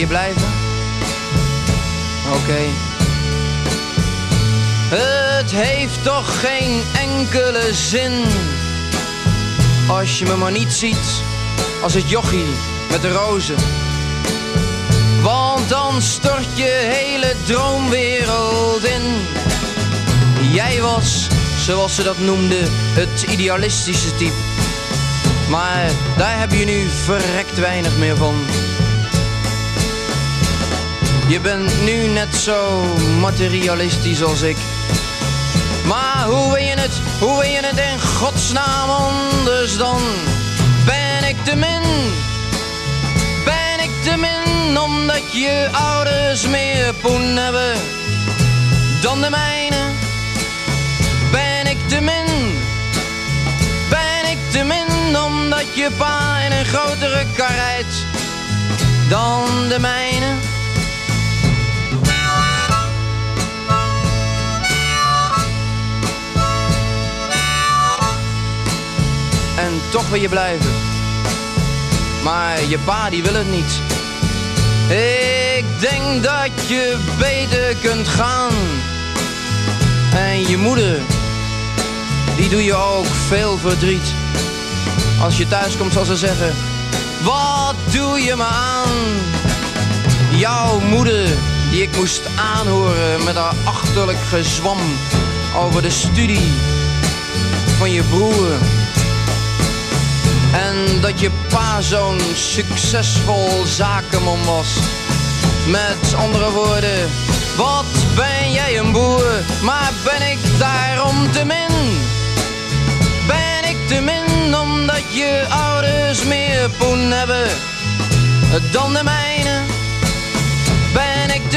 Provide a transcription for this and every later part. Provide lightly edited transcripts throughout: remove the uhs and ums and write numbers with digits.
je blijven? Oké. Het heeft toch geen enkele zin als je me maar niet ziet als het jochie met de rozen. Want dan stort je hele droomwereld in. Jij was, zoals ze dat noemden, het idealistische type. Maar daar heb je nu verrekt weinig meer van. Je bent nu net zo materialistisch als ik. Maar hoe wil je het in godsnaam anders dan? Ben ik te min omdat je ouders meer poen hebben dan de mijne? Ben ik te min omdat je pa in een grotere kar rijdt dan de mijne? En toch wil je blijven. Maar je pa die wil het niet. Ik denk dat je beter kunt gaan. En je moeder, die doe je ook veel verdriet. Als je thuis komt zal ze zeggen: wat doe je me aan? Jouw moeder, die ik moest aanhoren met haar achterlijk gezwam over de studie van je broer. En dat je pa zo'n succesvol zakenman was. Met andere woorden, wat ben jij een boer, maar ben ik daarom te min? Ben ik te min omdat je ouders meer poen hebben dan de mijne? Ben ik te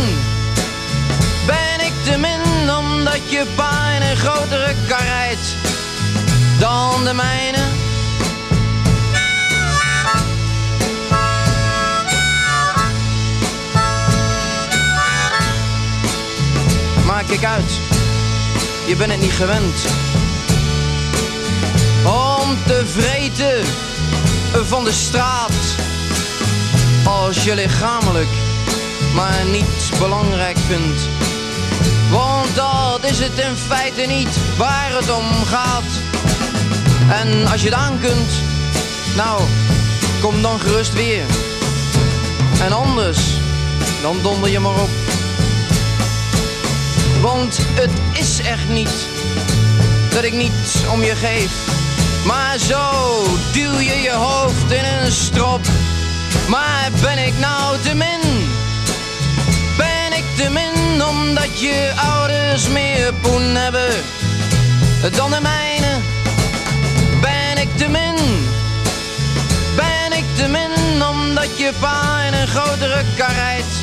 min omdat je pa in een grotere kar rijdt dan de mijne? Maar kijk uit, je bent het niet gewend om te vreten van de straat als je lichamelijk maar niet belangrijk vindt. Want dat is het in feite niet waar het om gaat. En als je het aan kunt, nou, kom dan gerust weer. En anders, dan donder je maar op. Want het is echt niet dat ik niet om je geef. Maar zo duw je je hoofd in een strop. Maar ben ik nou te min? Ben ik te min omdat je ouders meer poen hebben dan de mijne? Ben ik te min? Ben ik te min omdat je pa in een grotere kar rijdt